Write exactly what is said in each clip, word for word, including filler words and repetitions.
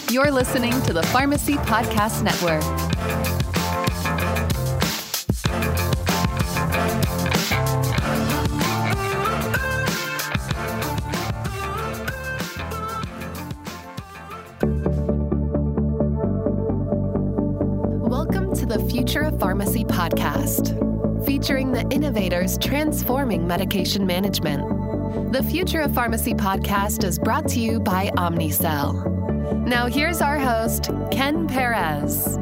You're listening to the Pharmacy Podcast Network. Welcome to the Future of Pharmacy podcast, featuring the innovators transforming medication management. The Future of Pharmacy podcast is brought to you by Omnicell. Now here's our host, Ken Perez.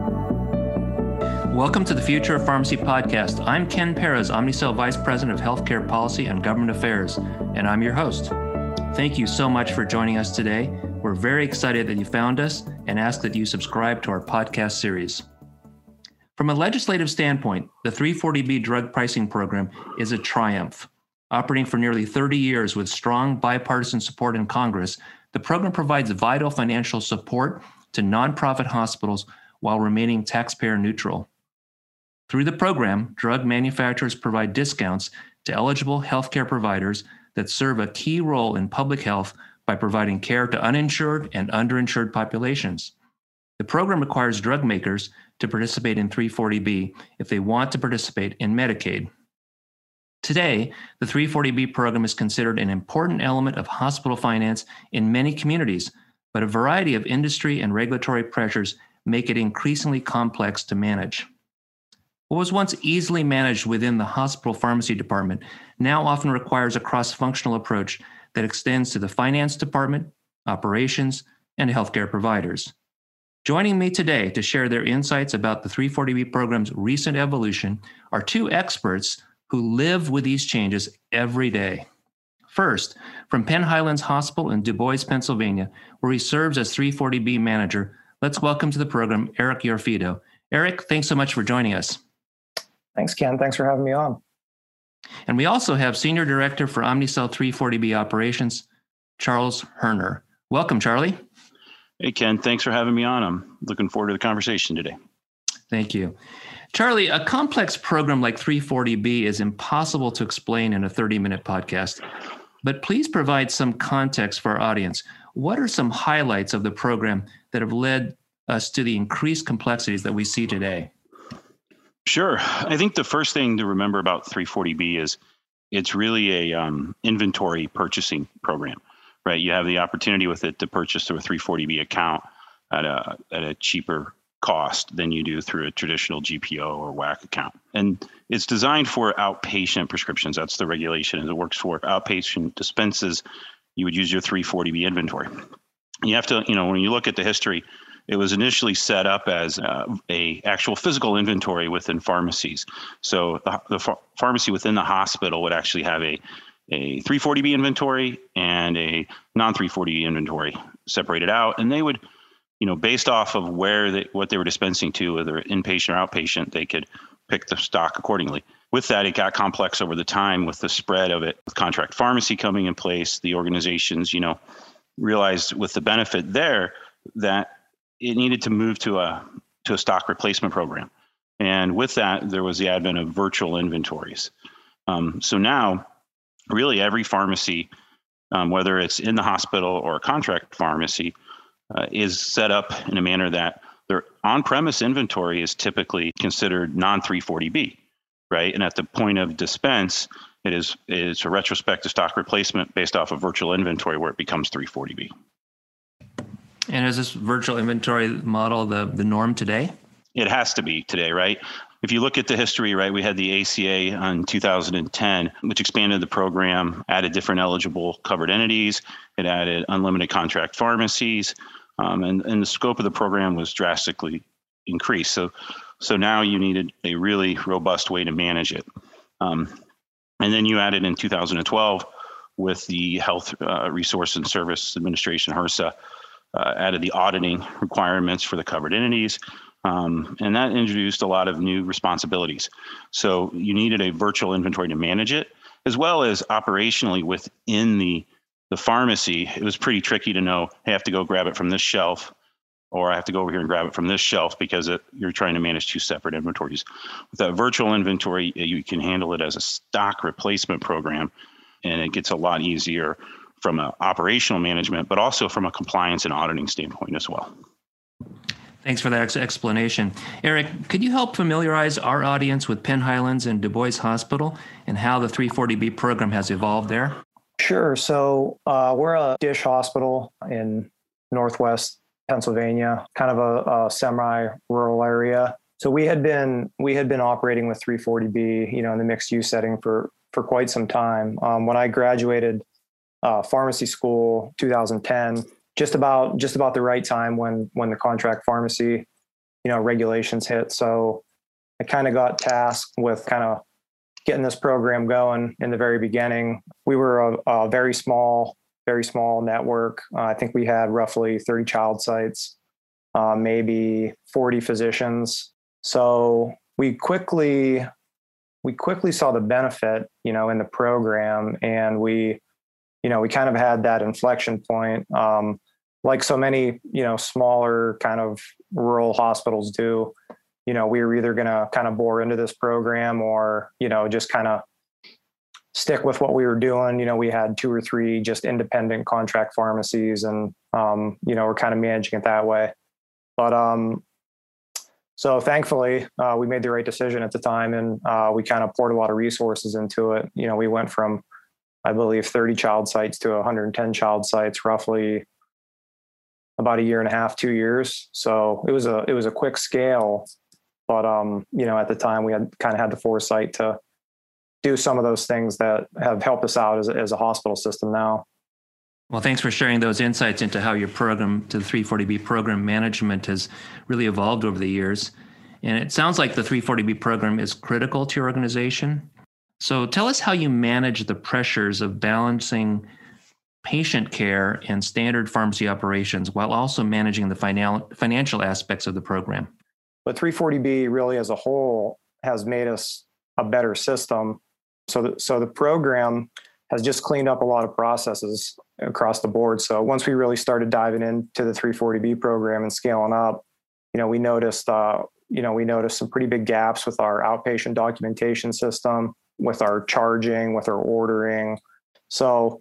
Welcome to the Future of Pharmacy podcast. I'm Ken Perez, Omnicell Vice President of Healthcare Policy and Government Affairs, and I'm your host. Thank you so much for joining us today. We're very excited that you found us and ask that you subscribe to our podcast series. From a legislative standpoint, the three forty B drug pricing program is a triumph. Operating for nearly thirty years with strong bipartisan support in Congress, the program provides vital financial support to nonprofit hospitals while remaining taxpayer neutral. Through the program, drug manufacturers provide discounts to eligible healthcare providers that serve a key role in public health by providing care to uninsured and underinsured populations. The program requires drug makers to participate in three forty B if they want to participate in Medicaid. Today, the three forty B program is considered an important element of hospital finance in many communities, but a variety of industry and regulatory pressures make it increasingly complex to manage. What was once easily managed within the hospital pharmacy department now often requires a cross-functional approach that extends to the finance department, operations, and healthcare providers. Joining me today to share their insights about the three forty B program's recent evolution are two experts who live with these changes every day. First, from Penn Highlands Hospital in Du Bois, Pennsylvania, where he serves as three forty B manager, let's welcome to the program Eric Yorfido. Eric, thanks so much for joining us. Thanks, Ken. Thanks for having me on. And we also have Senior Director for Omnicell three forty B Operations, Charles Herner. Welcome, Charlie. Hey, Ken. Thanks for having me on. I'm looking forward to the conversation today. Thank you. Charlie, a complex program like three forty B is impossible to explain in a thirty-minute podcast, but please provide some context for our audience. What are some highlights of the program that have led us to the increased complexities that we see today? Sure. I think the first thing to remember about three forty B is it's really a um, inventory purchasing program, right? You have the opportunity with it to purchase through a three forty B account at a at a cheaper cost than you do through a traditional G P O or W A C account. And it's designed for outpatient prescriptions. That's the regulation. And it works for outpatient dispenses. You would use your three forty B inventory. You have to, you know, when you look at the history, it was initially set up as uh, a actual physical inventory within pharmacies. So the, the ph- pharmacy within the hospital would actually have a, a three forty B inventory and a non three forty B inventory separated out. And they would, you know, based off of where they, what they were dispensing to, whether inpatient or outpatient, they could pick the stock accordingly. With that, it got complex over the time with the spread of it, with contract pharmacy coming in place. The organizations, you know, realized with the benefit there that it needed to move to a to a stock replacement program. And with that, there was the advent of virtual inventories. Um, so now, really every pharmacy, um, whether it's in the hospital or a contract pharmacy, Uh, is set up in a manner that their on-premise inventory is typically considered non three forty B, right? And at the point of dispense, it is it's a retrospective stock replacement based off of virtual inventory where it becomes three forty B. And is this virtual inventory model the, the norm today? It has to be today, right? If you look at the history, right, we had the A C A in two thousand ten, which expanded the program, added different eligible covered entities. It added unlimited contract pharmacies. Um, and, and the scope of the program was drastically increased. So, so now you needed a really robust way to manage it. Um, and then you added in two thousand twelve with the Health uh, Resource and Service Administration, HRSA, uh, added the auditing requirements for the covered entities. Um, and that introduced a lot of new responsibilities. So you needed a virtual inventory to manage it, as well as operationally within the The pharmacy. It was pretty tricky to know, hey, I have to go grab it from this shelf, or I have to go over here and grab it from this shelf because it, you're trying to manage two separate inventories. With that virtual inventory, you can handle it as a stock replacement program, and it gets a lot easier from an operational management, but also from a compliance and auditing standpoint as well. Thanks for that ex- explanation. Eric, could you help familiarize our audience with Penn Highlands and Du Bois Hospital and how the three forty B program has evolved there? Sure. So uh, we're a DSH hospital in Northwest Pennsylvania, kind of a, a semi-rural area. So we had been we had been operating with three forty B, you know, in the mixed use setting for for quite some time. Um, when I graduated uh, pharmacy school, two thousand ten, just about just about the right time when when the contract pharmacy, you know, regulations hit. So I kind of got tasked with kind of getting this program going in the very beginning. We were a, a very small, very small network. Uh, I think we had roughly thirty child sites, uh, maybe forty physicians. So we quickly, we quickly saw the benefit, you know, in the program, and we, you know, we kind of had that inflection point, um, like so many, you know, smaller kind of rural hospitals do. You know, we were either going to kind of bore into this program or, you know, just kind of stick with what we were doing. You know, we had two or three just independent contract pharmacies, and, um, you know, we're kind of managing it that way. But um, so thankfully, uh, we made the right decision at the time, and uh, we kind of poured a lot of resources into it. You know, we went from, I believe, thirty child sites to one hundred ten child sites, roughly about a year and a half, two years. So it was a it was a quick scale. But, um, you know, at the time we had kind of had the foresight to do some of those things that have helped us out as a, as a hospital system now. Well, thanks for sharing those insights into how your program to the three forty B program management has really evolved over the years. And it sounds like the three forty B program is critical to your organization. So tell us how you manage the pressures of balancing patient care and standard pharmacy operations while also managing the final, financial aspects of the program. But three forty B really as a whole has made us a better system. So the, so the program has just cleaned up a lot of processes across the board. So once we really started diving into the three forty B program and scaling up, you know, we noticed, uh, you know, we noticed some pretty big gaps with our outpatient documentation system, with our charging, with our ordering. So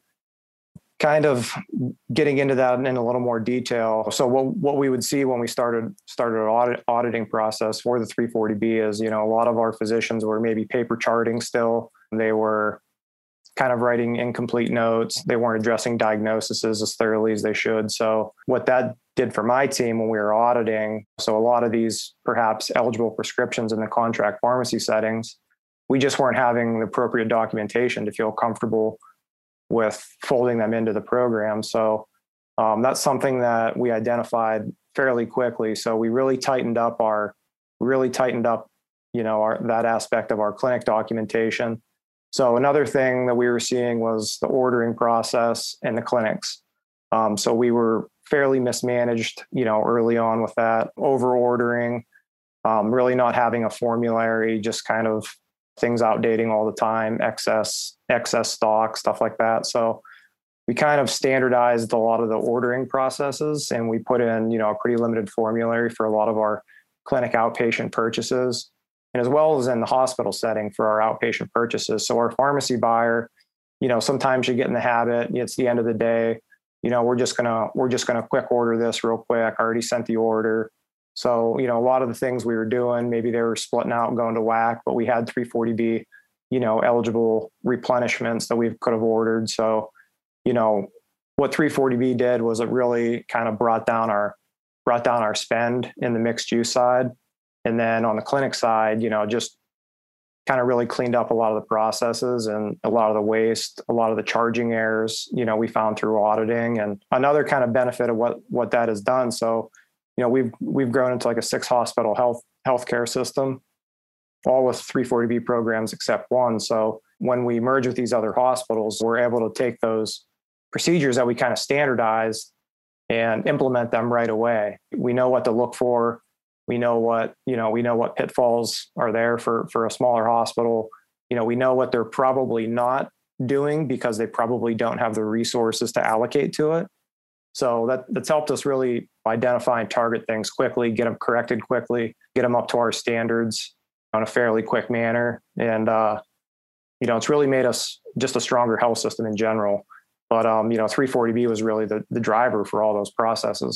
kind of getting into that in a little more detail. So what what we would see when we started started an audit, auditing process for the three forty B is, you know, a lot of our physicians were maybe paper charting still. They were kind of writing incomplete notes. They weren't addressing diagnoses as thoroughly as they should. So what that did for my team when we were auditing, so a lot of these perhaps eligible prescriptions in the contract pharmacy settings, we just weren't having the appropriate documentation to feel comfortable with folding them into the program. So um, that's something that we identified fairly quickly. So we really tightened up our, really tightened up, you know, our, that aspect of our clinic documentation. So another thing that we were seeing was the ordering process in the clinics. Um, so we were fairly mismanaged, you know, early on with that, over ordering, um, really not having a formulary, just kind of things outdating all the time, excess, excess stock, stuff like that. So we kind of standardized a lot of the ordering processes, and we put in, you know, a pretty limited formulary for a lot of our clinic outpatient purchases, and as well as in the hospital setting for our outpatient purchases. So our pharmacy buyer, you know, sometimes you get in the habit, it's the end of the day, you know, we're just gonna, we're just gonna quick order this real quick. I already sent the order. So, you know, a lot of the things we were doing, maybe they were splitting out and going to whack, but we had three forty B, you know, eligible replenishments that we could have ordered. So, you know, what three forty B did was it really kind of brought down our, brought down our spend in the mixed use side. And then on the clinic side, you know, just kind of really cleaned up a lot of the processes and a lot of the waste, a lot of the charging errors, you know, we found through auditing. And another kind of benefit of what, what that has done. So, you know, we've we've grown into like a six hospital health healthcare system, all with three forty B programs except one. So when we merge with these other hospitals, we're able to take those procedures that we kind of standardized and implement them right away. We know what to look for. We know what, you know, we know what pitfalls are there for for a smaller hospital. You know, we know what they're probably not doing because they probably don't have the resources to allocate to it. So that that's helped us really identify and target things quickly, get them corrected quickly, get them up to our standards on a fairly quick manner. And, uh, you know, it's really made us just a stronger health system in general. But, um, you know, three forty B was really the, the driver for all those processes.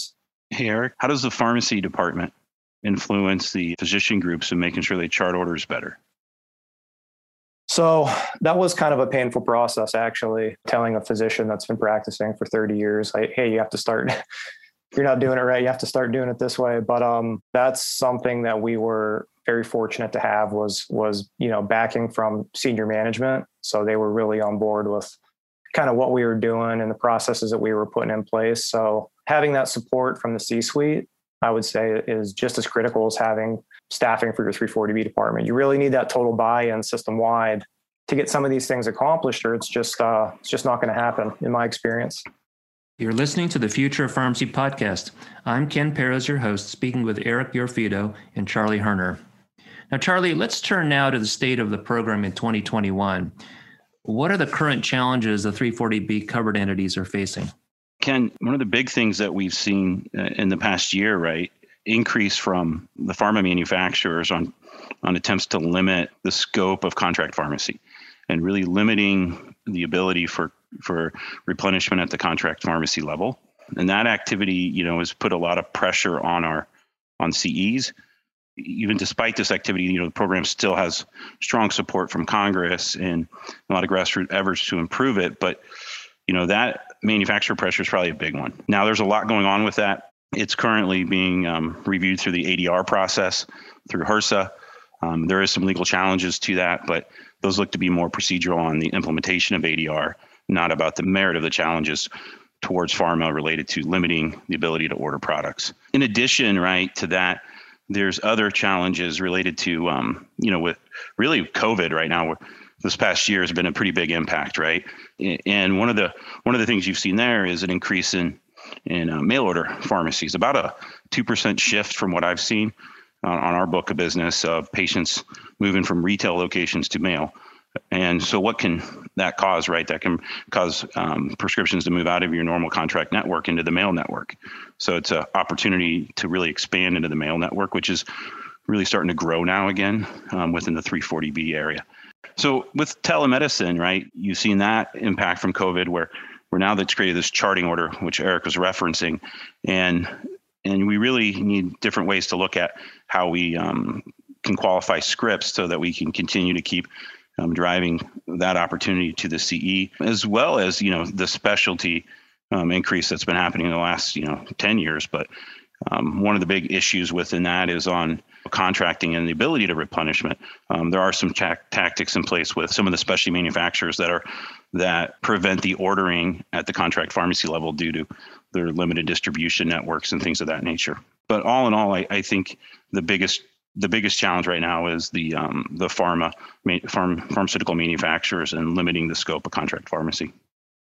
Hey, Eric, how does the pharmacy department influence the physician groups in making sure they chart orders better? So that was kind of a painful process, actually, telling a physician that's been practicing for thirty years, like, hey, you have to start, you're not doing it right. You have to start doing it this way. But um, that's something that we were very fortunate to have was, was, you know, backing from senior management. So they were really on board with kind of what we were doing and the processes that we were putting in place. So having that support from the C-suite, I would say, is just as critical as having staffing for your three forty B department. You really need that total buy-in system-wide to get some of these things accomplished, or it's just uh, it's just not going to happen, in my experience. You're listening to the Future of Pharmacy podcast. I'm Ken Perez, your host, speaking with Eric Bjorfido and Charlie Herner. Now, Charlie, let's turn now to the state of the program in twenty twenty-one. What are the current challenges the three forty B covered entities are facing? Ken, one of the big things that we've seen in the past year, right, increase from the pharma manufacturers on, on attempts to limit the scope of contract pharmacy and really limiting the ability for, for replenishment at the contract pharmacy level. And that activity, you know, has put a lot of pressure on our, on C Es. Even despite this activity, you know, the program still has strong support from Congress and a lot of grassroots efforts to improve it. But, you know, that manufacturer pressure is probably a big one. Now, there's a lot going on with that. It's currently being um, reviewed through the A D R process, through HRSA. Um, there is some legal challenges to that, but those look to be more procedural on the implementation of A D R, not about the merit of the challenges towards pharma related to limiting the ability to order products. In addition, right, to that, there's other challenges related to, um, you know, with really COVID right now. This past year has been a pretty big impact, right? And one of the one of the things you've seen there is an increase in in uh, mail order pharmacies, about a two percent shift from what I've seen on, on our book of business of patients moving from retail locations to mail. And so what can that cause, right? That can cause um, prescriptions to move out of your normal contract network into the mail network. So it's an opportunity to really expand into the mail network, which is really starting to grow now again um, within the three forty B area. So with telemedicine, right, you've seen that impact from COVID where we're now that's created this charting order, which Eric was referencing. And and we really need different ways to look at how we um, can qualify scripts so that we can continue to keep um, driving that opportunity to the C E, as well as, you know, the specialty um, increase that's been happening in the last, you know, ten years. But um, one of the big issues within that is on contracting and the ability to replenishment. Um, there are some ta- tactics in place with some of the specialty manufacturers that are that prevent the ordering at the contract pharmacy level due to their limited distribution networks and things of that nature. But all in all, I, I think the biggest the biggest challenge right now is the um, the pharma pharm, pharmaceutical manufacturers and limiting the scope of contract pharmacy.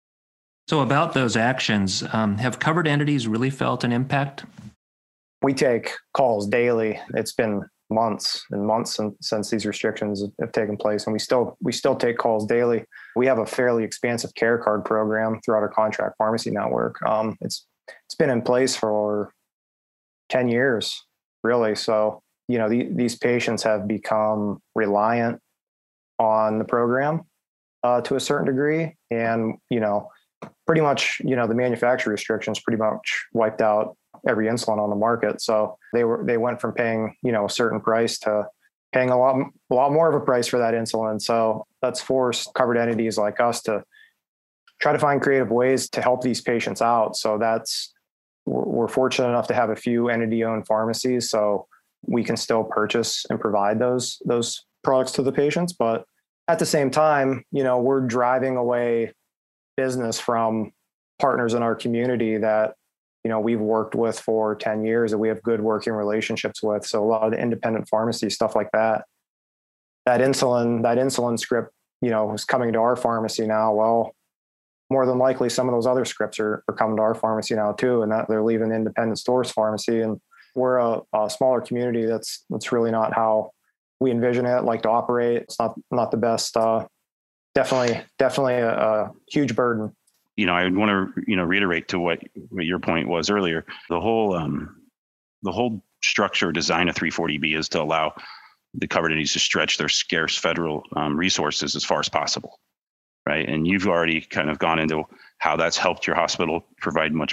So about those actions, um, have covered entities really felt an impact? We take calls daily. It's been months and months since, since these restrictions have taken place, and we still we still take calls daily. We have a fairly expansive care card program throughout our contract pharmacy network. Um, it's it's been in place for ten years, really. So you know the, these patients have become reliant on the program uh, to a certain degree, and you know pretty much you know the manufacturer restrictions pretty much wiped out every insulin on the market. So they were, they went from paying, you know, a certain price to paying a lot, a lot more of a price for that insulin. So that's forced covered entities like us to try to find creative ways to help these patients out. So that's, we're, we're fortunate enough to have a few entity owned pharmacies. So we can still purchase and provide those, those products to the patients. But at the same time, you know, we're driving away business from partners in our community that, you know, we've worked with for ten years that we have good working relationships with. So a lot of the independent pharmacies, stuff like that, that insulin, that insulin script, you know, is coming to our pharmacy now. Well, more than likely some of those other scripts are, are coming to our pharmacy now too. And that they're leaving the independent stores pharmacy. And we're a, a smaller community. That's, that's really not how we envision it, like to operate. It's not, not the best, uh, definitely, definitely a, a huge burden. You know, I want to, you know, reiterate to what, what your point was earlier. The whole, um, the whole structure design of three forty B is to allow the covered entities to stretch their scarce federal um, resources as far as possible, right? And you've already kind of gone into how that's helped your hospital provide much more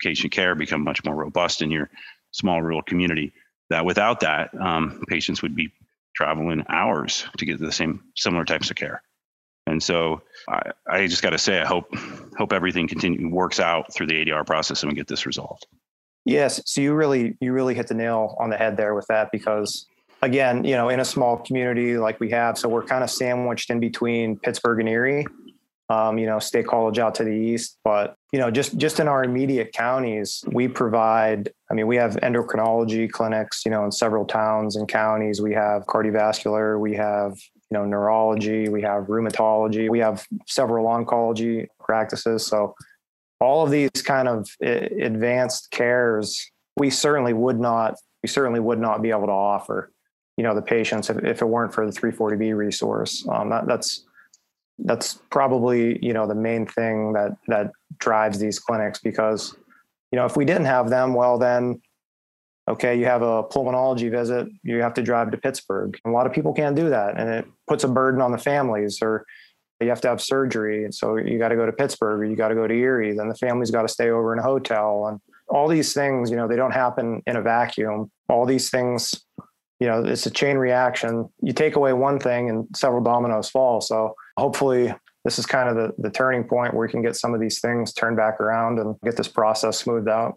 patient care, become much more robust in your small rural community. That without that, um, patients would be traveling hours to get the same similar types of care. And so I, I just got to say, I hope hope everything continue works out through the A D R process and we get this resolved. Yes. So you really, you really hit the nail on the head there with that, because again, you know, in a small community like we have, so we're kind of sandwiched in between Pittsburgh and Erie, um, you know, State College out to the east, but, you know, just, just in our immediate counties, we provide, I mean, we have endocrinology clinics, you know, in several towns and counties. We have cardiovascular, we have, you know, neurology, we have rheumatology, we have several oncology practices. So all of these kind of advanced cares, we certainly would not, we certainly would not be able to offer, you know, the patients if, if it weren't for the three forty B resource. Um, that, that's, that's probably, you know, the main thing that, that drives these clinics, because, you know, if we didn't have them, well, then, okay, you have a pulmonology visit, you have to drive to Pittsburgh. A lot of people can't do that. And it puts a burden on the families, or you have to have surgery. And so you got to go to Pittsburgh, or you got to go to Erie. Then the family's got to stay over in a hotel. And all these things, you know, they don't happen in a vacuum. All these things, you know, it's a chain reaction. You take away one thing and several dominoes fall. So hopefully this is kind of the, the turning point where we can get some of these things turned back around and get this process smoothed out.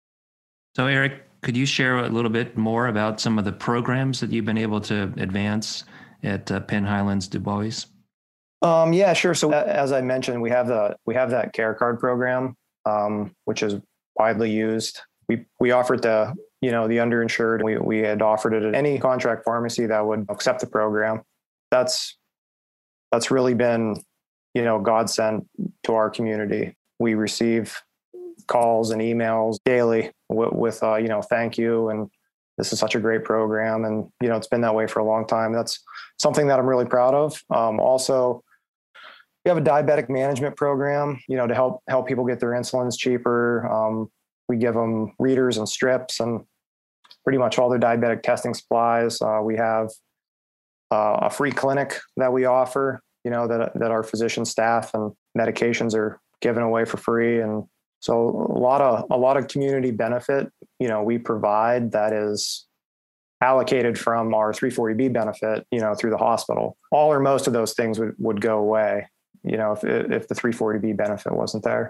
So Eric, could you share a little bit more about some of the programs that you've been able to advance at uh, Penn Highlands Du Bois? Um, yeah, sure. So as I mentioned, we have the we have that care card program, um, which is widely used. We we offered to, you know, the underinsured. We we had offered it at any contract pharmacy that would accept the program. That's that's really been, you know, godsend to our community. We receive calls and emails daily with, with uh, you know, thank you, and this is such a great program. And, you know, it's been that way for a long time. That's something that I'm really proud of. Um, also, we have a diabetic management program, you know, to help help people get their insulins cheaper. Um, we give them readers and strips and pretty much all their diabetic testing supplies. Uh, we have uh, a free clinic that we offer, you know, that that our physician staff and medications are given away for free. And so a lot of a lot of community benefit, you know, we provide that is allocated from our three forty B benefit, you know, through the hospital. All or most of those things would, would go away, you know, if if the three forty B benefit wasn't there.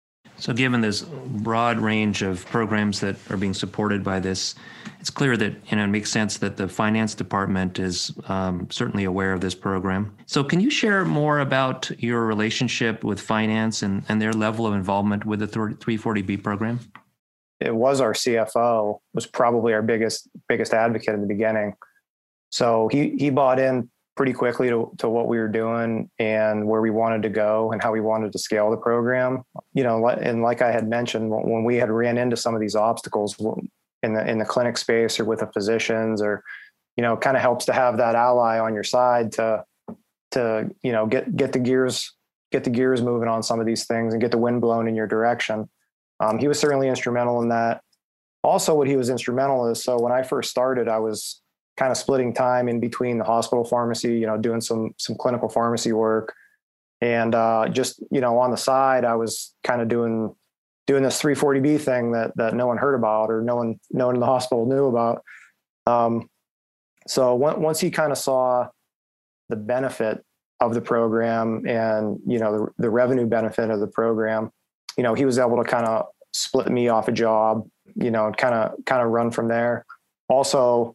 So given this broad range of programs that are being supported by this, it's clear that, you know, it makes sense that the finance department is um, certainly aware of this program. So can you share more about your relationship with finance and, and their level of involvement with the three forty B program? It was our C F O, was probably our biggest biggest advocate in the beginning. So he he bought in pretty quickly to, to what we were doing and where we wanted to go and how we wanted to scale the program. You know, and like I had mentioned, when we had ran into some of these obstacles in the in the clinic space or with the physicians, or, you know, it kind of helps to have that ally on your side to to, you know, get get the gears get the gears moving on some of these things and get the wind blown in your direction. Um, he was certainly instrumental in that. Also, what he was instrumental is, so when I first started, I was kind of splitting time in between the hospital pharmacy, you know, doing some some clinical pharmacy work, and uh, just, you know, on the side, I was kind of doing doing this three forty B thing that that no one heard about or no one no one in the hospital knew about. Um, so when, once he kind of saw the benefit of the program and, you know, the, the revenue benefit of the program, you know, he was able to kind of split me off a job, you know, kind of kind of run from there. Also,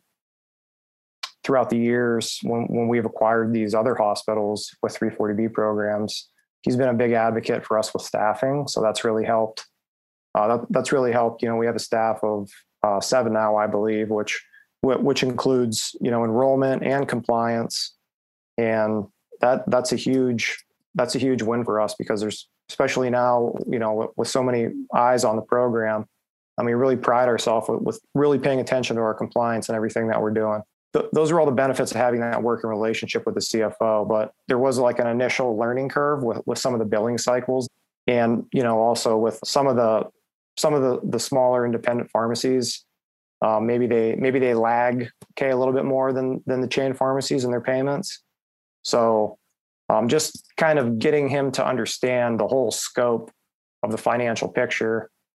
throughout the years, when, when we've acquired these other hospitals with three forty B programs, he's been a big advocate for us with staffing. So that's really helped. Uh, that, that's really helped. You know, we have a staff of uh, seven now, I believe, which which includes, you know, enrollment and compliance, and that that's a huge that's a huge win for us, because there's, especially now, you know, with so many eyes on the program, I mean, we really pride ourselves with, with really paying attention to our compliance and everything that we're doing. Th- those are all the benefits of having that working relationship with the C F O. But there was like an initial learning curve with, with some of the billing cycles, and, you know, also with some of the some of the the smaller independent pharmacies. Um, maybe they maybe they lag, okay, a little bit more than than the chain pharmacies in their payments. So um, just kind of getting him to understand the whole scope of the financial picture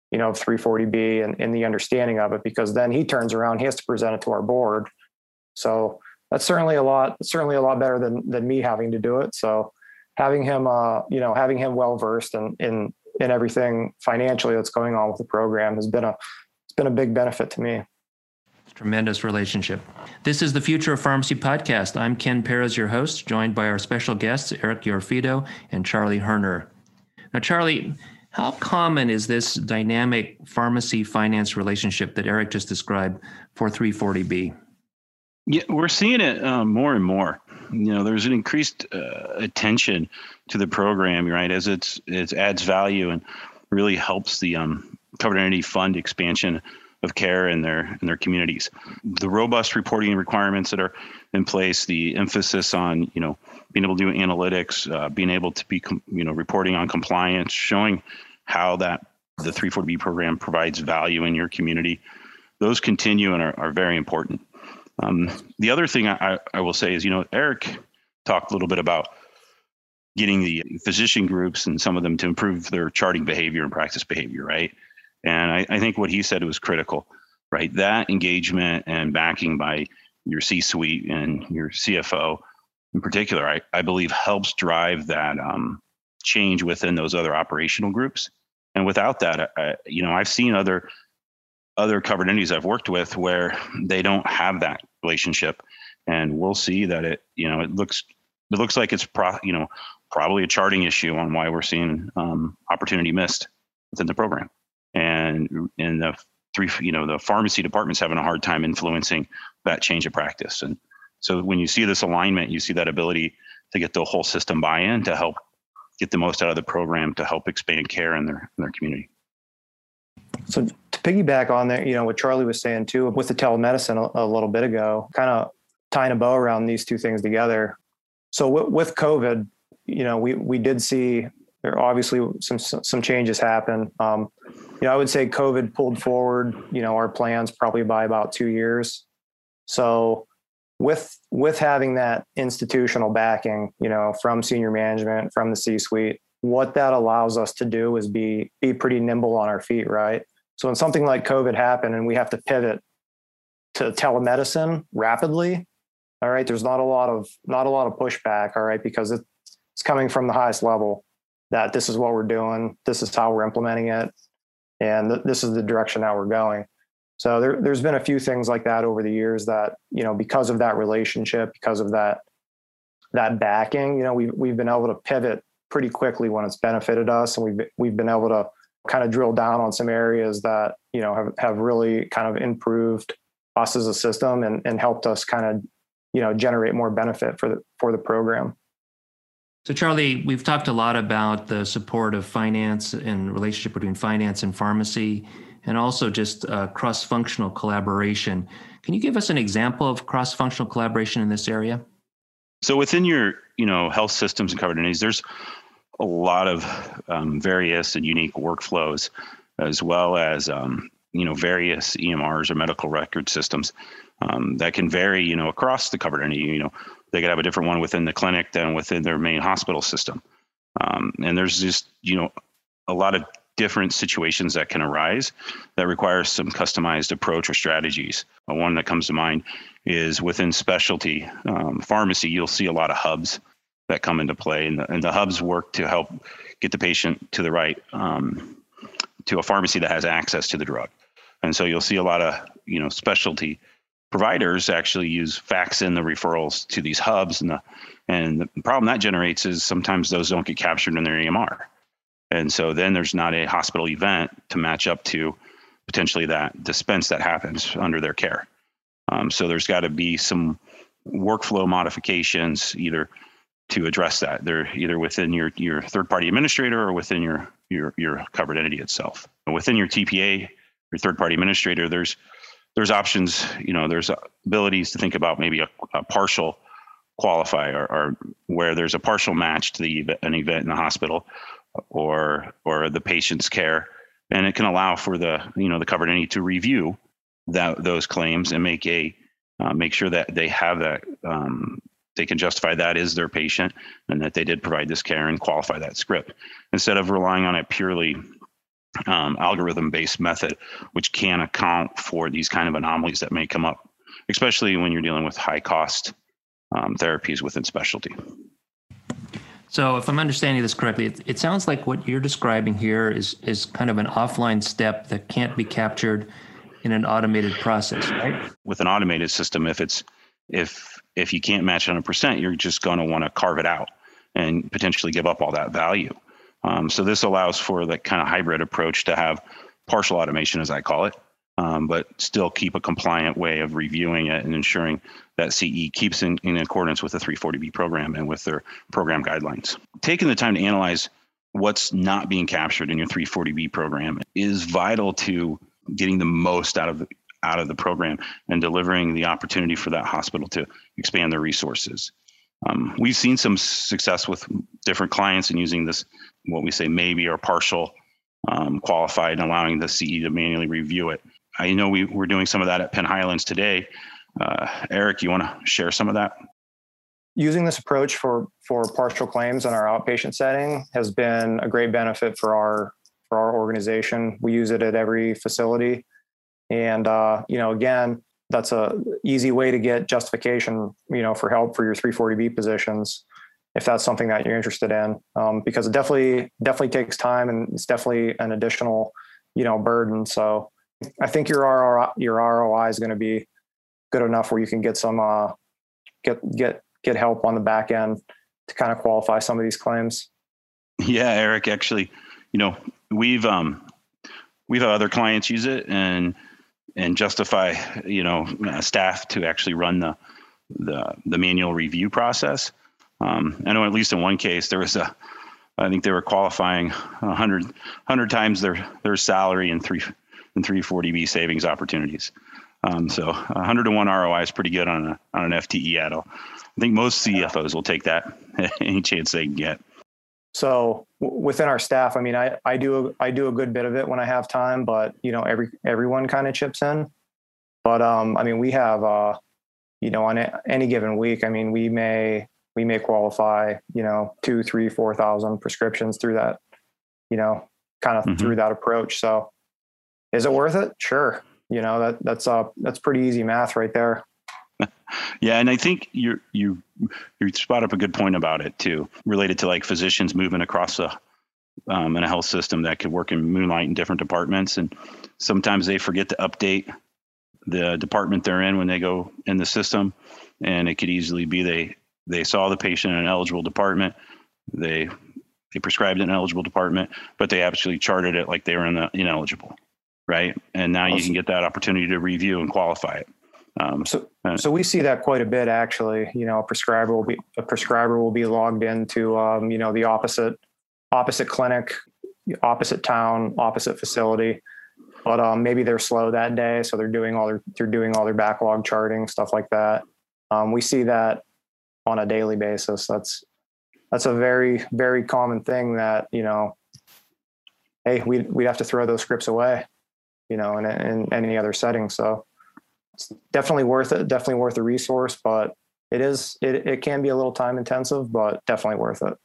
you know, three forty B and, and the understanding of it, because then he turns around, he has to present it to our board. So that's certainly a lot, certainly a lot better than, than me having to do it. So having him, uh, you know, having him well-versed in, in, in everything financially that's going on with the program has been a, it's been a big benefit to me. Tremendous relationship. This is the Future of Pharmacy podcast. I'm Ken Perez, your host, joined by our special guests, Eric Yorfido and Charlie Herner. Now, Charlie, how common is this dynamic pharmacy finance relationship that Eric just described for three forty B? Yeah, we're seeing it um, more and more. You know, there's an increased uh, attention to the program, right, as it's it adds value and really helps the um, covered entity fund expansion of care in their in their communities. The robust reporting requirements that are in place, the emphasis on, you know, being able to do analytics, uh, being able to be, you know, reporting on compliance, showing how that the three forty B program provides value in your community. Those continue and are, are very important. Um, the other thing I, I will say is, you know, Eric talked a little bit about getting the physician groups and some of them to improve their charting behavior and practice behavior, right? And I, I think what he said was critical, right? That engagement and backing by your C-suite and your C F O in particular, I, I believe helps drive that um, change within those other operational groups. And without that, I, you know, I've seen other other covered entities I've worked with where they don't have that relationship, and we'll see that it, you know, it looks it looks like it's pro, you know, probably a charting issue on why we're seeing um, opportunity missed within the program. And in the three, you know, the pharmacy department's having a hard time influencing that change of practice. And so when you see this alignment, you see that ability to get the whole system buy-in to help get the most out of the program to help expand care in their in their community. So to piggyback on that, you know, what Charlie was saying too, with the telemedicine a, a little bit ago, kind of tying a bow around these two things together. So w- with COVID, you know, we we did see there obviously some some changes happen. Um, you know, I would say COVID pulled forward, you know, our plans probably by about two years. So with with having that institutional backing, you know, from senior management, from the C-suite, what that allows us to do is be be pretty nimble on our feet, right? So when something like COVID happened and we have to pivot to telemedicine rapidly, all right, there's not a lot of not a lot of pushback, all right, because it's coming from the highest level that this is what we're doing, this is how we're implementing it, and th- this is the direction that we're going. So there, there's been a few things like that over the years that, you know, because of that relationship, because of that that backing, you know, we've we've been able to pivot pretty quickly when it's benefited us, and we've we've been able to kind of drill down on some areas that, you know, have, have really kind of improved us as a system and, and helped us kind of, you know, generate more benefit for the for the program. So Charlie, we've talked a lot about the support of finance and relationship between finance and pharmacy, and also just uh, cross-functional collaboration. Can you give us an example of cross-functional collaboration in this area? So within your, you know, health systems and covered entities, there's a lot of um, various and unique workflows, as well as, um, you know, various E M Rs or medical record systems um, that can vary, you know, across the covered entity. You know, they could have a different one within the clinic than within their main hospital system. Um, and there's just, you know, a lot of different situations that can arise that require some customized approach or strategies. Uh, one that comes to mind is within specialty um, pharmacy, you'll see a lot of hubs that come into play, and the, and the hubs work to help get the patient to the right, um, to a pharmacy that has access to the drug. And so you'll see a lot of, you know, specialty providers actually use fax in the referrals to these hubs. And the, and the problem that generates is sometimes those don't get captured in their E M R. And so then there's not a hospital event to match up to potentially that dispense that happens under their care. Um, so there's got to be some workflow modifications either to address that. They're either within your, your third-party administrator or within your, your, your covered entity itself. And within your T P A, your third-party administrator, there's there's options, you know, there's abilities to think about maybe a, a partial qualify or, or where there's a partial match to the an event in the hospital or or the patient's care, and it can allow for the, you know, the covered entity to review that those claims and make a uh, make sure that they have that um, they can justify that is their patient and that they did provide this care and qualify that script instead of relying on it purely um, algorithm-based method, which can account for these kind of anomalies that may come up, especially when you're dealing with high-cost um, therapies within specialty. So if I'm understanding this correctly, it, it sounds like what you're describing here is is kind of an offline step that can't be captured in an automated process, right? With an automated system, if it's if if you can't match one hundred percent, you're just going to want to carve it out and potentially give up all that value. Um, so this allows for the kind of hybrid approach to have partial automation, as I call it, um, but still keep a compliant way of reviewing it and ensuring that C E keeps in, in accordance with the three forty B program and with their program guidelines. Taking the time to analyze what's not being captured in your three forty B program is vital to getting the most out of the, out of the program and delivering the opportunity for that hospital to expand their resources. Um, we've seen some success with different clients in using this, what we say maybe or partial um, qualified, and allowing the C E to manually review it. I know we, we're doing some of that at Penn Highlands today. Uh, Eric, you want to share some of that? Using this approach for, for partial claims in our outpatient setting has been a great benefit for our for our organization. We use it at every facility. And, uh, you know, again, that's a easy way to get justification, you know, for help for your three forty B positions, if that's something that you're interested in, um, because it definitely, definitely takes time, and it's definitely an additional, you know, burden. So I think your R O I, your R O I is going to be good enough where you can get some, uh, get, get, get help on the back end to kind of qualify some of these claims. Yeah, Eric, actually, you know, we've, um, we've had other clients use it and, and justify, you know, staff to actually run the, the, the manual review process. Um, I know at least in one case, there was a, I think they were qualifying a hundred, hundred times their, their salary in three, in three forty B savings opportunities. Um, so one hundred to one R O I is pretty good on a, on an F T E add-on. I think most C F Os will take that any chance they can get. So w- within our staff, I mean, I, I do, I do a good bit of it when I have time, but you know, every, everyone kind of chips in, but, um, I mean, we have, uh, you know, on a, any given week, I mean, we may, we may qualify, you know, two, three, four thousand prescriptions through that, you know, kind of mm-hmm. through that approach. So is it worth it? Sure. You know, that that's, uh, that's pretty easy math right there. Yeah. And I think you you you spot up a good point about it too, related to like physicians moving across a, um, in a health system that could work in moonlight in different departments. And sometimes they forget to update the department they're in when they go in the system. And it could easily be they, they saw the patient in an eligible department. They, they prescribed an eligible department, but they actually charted it like they were in the ineligible. Right. And now you can get that opportunity to review and qualify it. Um, so, so we see that quite a bit, actually. You know, a prescriber will be a prescriber will be logged into, um, you know, the opposite opposite clinic, opposite town, opposite facility, but um, maybe they're slow that day, so they're doing all their they're doing all their backlog charting, stuff like that. Um, we see that on a daily basis. That's that's a very very common thing that, you know, hey, we we'd have to throw those scripts away, you know, in, in any other setting. So. It's definitely worth it. Definitely worth the resource, but it is, it, it can be a little time intensive, but definitely worth it.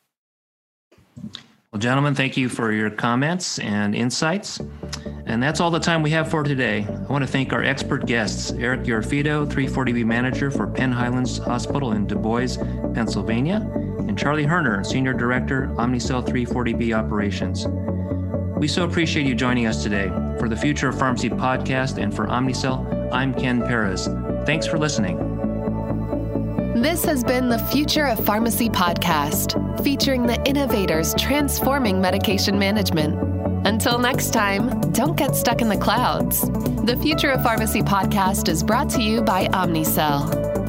Well, gentlemen, thank you for your comments and insights. And that's all the time we have for today. I want to thank our expert guests, Eric Yorfido, three forty B manager for Penn Highlands Hospital in Du Bois, Pennsylvania, and Charlie Herner, senior director, Omnicell three forty B operations. We so appreciate you joining us today. For the Future of Pharmacy podcast and for Omnicell, I'm Ken Perez. Thanks for listening. This has been the Future of Pharmacy podcast, featuring the innovators transforming medication management. Until next time, don't get stuck in the clouds. The Future of Pharmacy podcast is brought to you by Omnicell.